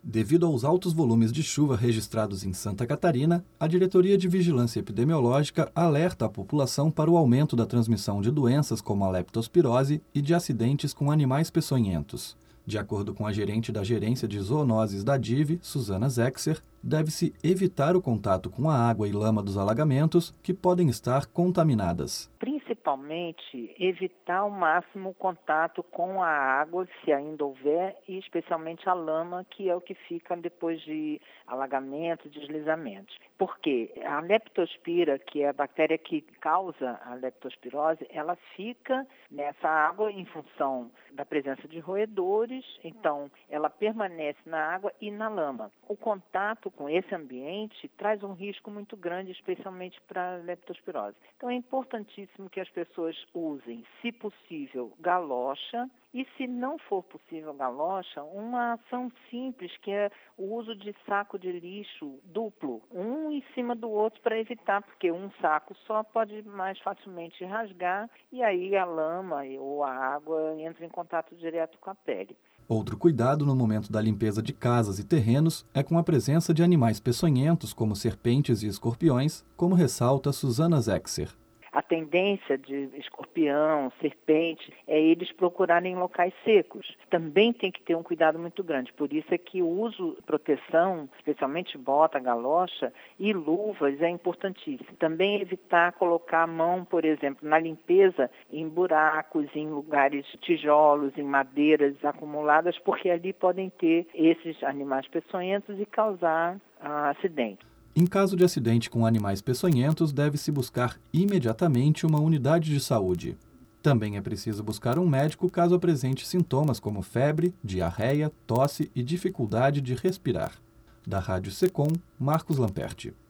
Devido aos altos volumes de chuva registrados em Santa Catarina, a Diretoria de Vigilância Epidemiológica alerta a população para o aumento da transmissão de doenças como a leptospirose e de acidentes com animais peçonhentos. De acordo com a gerente da Gerência de Zoonoses da DIV, Susana Zexer, deve-se evitar o contato com a água e lama dos alagamentos, que podem estar contaminadas. Principalmente, evitar ao máximo o contato com a água, se ainda houver, e especialmente a lama, que é o que fica depois de alagamento, deslizamentos. Porque a leptospira, que é a bactéria que causa a leptospirose, ela fica nessa água em função da presença de roedores, então ela permanece na água e na lama. O contato com esse ambiente traz um risco muito grande, especialmente para a leptospirose. Então é importantíssimo que as pessoas usem, se possível, galocha, e se não for possível galocha, uma ação simples, que é o uso de saco de lixo duplo, um em cima do outro, para evitar, porque um saco só pode mais facilmente rasgar e aí a lama ou a água entra em contato direto com a pele. Outro cuidado no momento da limpeza de casas e terrenos é com a presença de animais peçonhentos, como serpentes e escorpiões, como ressalta Susana Zexer. A tendência de escorpião, serpente, é eles procurarem locais secos. Também tem que ter um cuidado muito grande. Por isso é que o uso de proteção, especialmente bota, galocha e luvas, é importantíssimo. Também evitar colocar a mão, por exemplo, na limpeza, em buracos, em lugares tijolos, em madeiras acumuladas, porque ali podem ter esses animais peçonhentos e causar acidente. Em caso de acidente com animais peçonhentos, deve-se buscar imediatamente uma unidade de saúde. Também é preciso buscar um médico caso apresente sintomas como febre, diarreia, tosse e dificuldade de respirar. Da Rádio Secom, Marcos Lamperti.